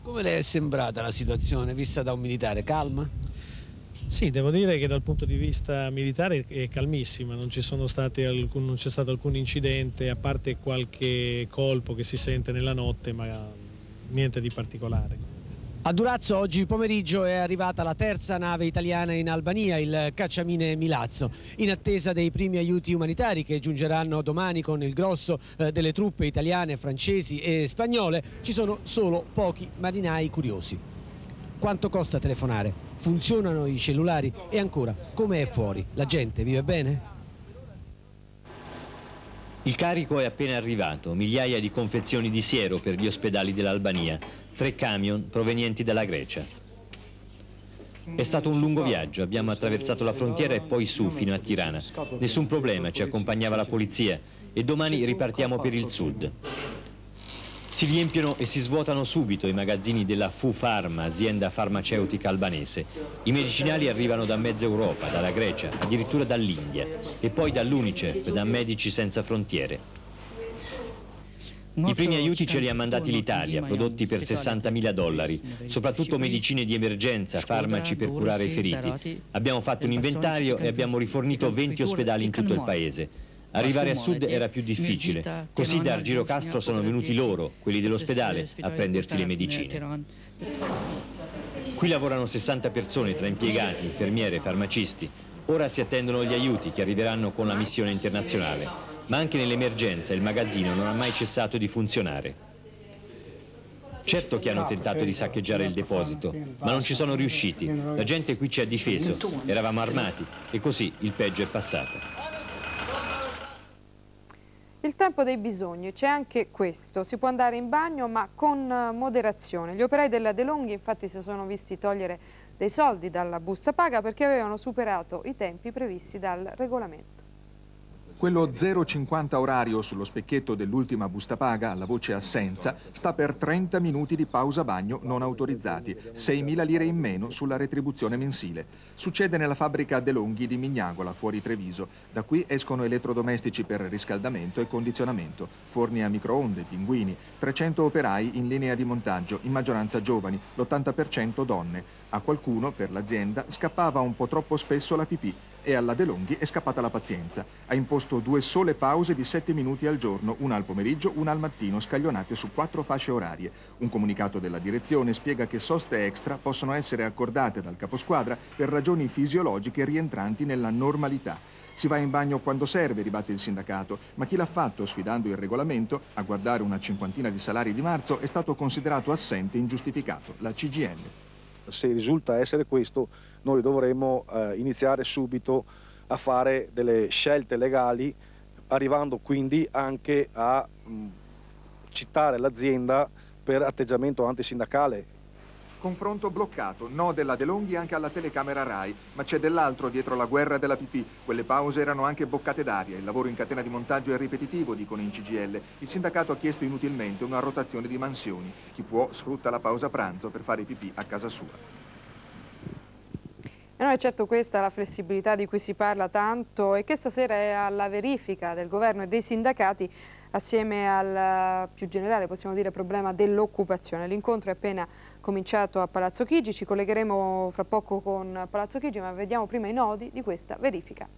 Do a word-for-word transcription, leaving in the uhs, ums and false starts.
Come le è sembrata la situazione vista da un militare? Calma? Sì, devo dire che dal punto di vista militare è calmissima, non ci sono stati alcun, non c'è stato alcun incidente, a parte qualche colpo che si sente nella notte, ma niente di particolare. A Durazzo oggi pomeriggio è arrivata la terza nave italiana in Albania, il cacciamine Milazzo, in attesa dei primi aiuti umanitari che giungeranno domani con il grosso eh, delle truppe italiane, francesi e spagnole. Ci sono solo pochi marinai curiosi. Quanto costa telefonare? Funzionano i cellulari? E ancora, come è fuori? La gente vive bene? Il carico è appena arrivato, migliaia di confezioni di siero per gli ospedali dell'Albania, tre camion provenienti dalla Grecia. È stato un lungo viaggio, abbiamo attraversato la frontiera e poi su fino a Tirana. Nessun problema, ci accompagnava la polizia e domani ripartiamo per il sud. Si riempiono e si svuotano subito i magazzini della Fu Pharma, azienda farmaceutica albanese. I medicinali arrivano da mezza Europa, dalla Grecia, addirittura dall'India e poi dall'Unicef, da Medici Senza Frontiere. I primi aiuti ce li ha mandati l'Italia, prodotti per sessantamila dollari, soprattutto medicine di emergenza, farmaci per curare i feriti. Abbiamo fatto un inventario e abbiamo rifornito venti ospedali in tutto il paese. Arrivare a sud era più difficile, così da Argirocastro sono venuti loro, quelli dell'ospedale, a prendersi le medicine. Qui lavorano sessanta persone tra impiegati, infermiere, farmacisti. Ora si attendono gli aiuti che arriveranno con la missione internazionale, ma anche nell'emergenza il magazzino non ha mai cessato di funzionare. Certo che hanno tentato di saccheggiare il deposito, ma non ci sono riusciti. La gente qui ci ha difeso, eravamo armati e così il peggio è passato. Il tempo dei bisogni, c'è anche questo, si può andare in bagno ma con moderazione. Gli operai della De Longhi infatti si sono visti togliere dei soldi dalla busta paga perché avevano superato i tempi previsti dal regolamento. Quello zero virgola cinquanta orario sullo specchietto dell'ultima busta paga, alla voce assenza, sta per trenta minuti di pausa bagno non autorizzati, seimila lire in meno sulla retribuzione mensile. Succede nella fabbrica De Longhi di Mignagola, fuori Treviso. Da qui escono elettrodomestici per riscaldamento e condizionamento, forni a microonde, pinguini, trecento operai in linea di montaggio, in maggioranza giovani, l'ottanta per cento donne. A qualcuno, per l'azienda, scappava un po' troppo spesso la pipì e alla De Longhi è scappata la pazienza. Ha imposto due sole pause di sette minuti al giorno, una al pomeriggio, una al mattino, scaglionate su quattro fasce orarie. Un comunicato della direzione spiega che soste extra possono essere accordate dal caposquadra per ragioni fisiologiche rientranti nella normalità. Si va in bagno quando serve, ribatte il sindacato, ma chi l'ha fatto sfidando il regolamento, a guardare una cinquantina di salari di marzo, è stato considerato assente e ingiustificato, la C G I L. Se risulta essere questo, noi dovremmo eh, iniziare subito a fare delle scelte legali, arrivando quindi anche a mh, citare l'azienda per atteggiamento antisindacale. Confronto bloccato, no della De Longhi anche alla telecamera Rai, ma c'è dell'altro dietro la guerra della pipì. Quelle pause erano anche boccate d'aria, il lavoro in catena di montaggio è ripetitivo, dicono in C G I L. Il sindacato ha chiesto inutilmente una rotazione di mansioni. Chi può sfrutta la pausa pranzo per fare pipì a casa sua. E non è certo questa la flessibilità di cui si parla tanto e che stasera è alla verifica del governo e dei sindacati assieme al più generale, possiamo dire, problema dell'occupazione. L'incontro è appena cominciato a Palazzo Chigi, ci collegheremo fra poco con Palazzo Chigi, ma vediamo prima i nodi di questa verifica.